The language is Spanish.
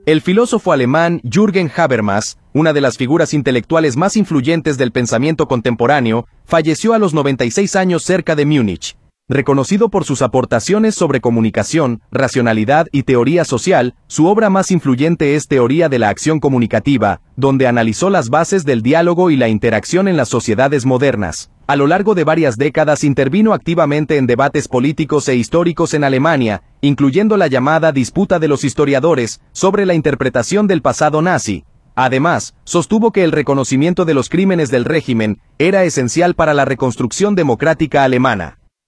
El filósofo alemán Jürgen Habermas, una de las figuras intelectuales más influyentes del pensamiento contemporáneo, falleció a los 96 años cerca de Múnich. Reconocido por sus aportaciones sobre comunicación, racionalidad y teoría social, su obra más influyente es Teoría de la Acción Comunicativa, donde analizó las bases del diálogo y la interacción en las sociedades modernas. A lo largo de varias décadas intervino activamente en debates políticos e históricos en Alemania, incluyendo la llamada disputa de los historiadores sobre la interpretación del pasado nazi. Además, sostuvo que el reconocimiento de los crímenes del régimen era esencial para la reconstrucción democrática alemana.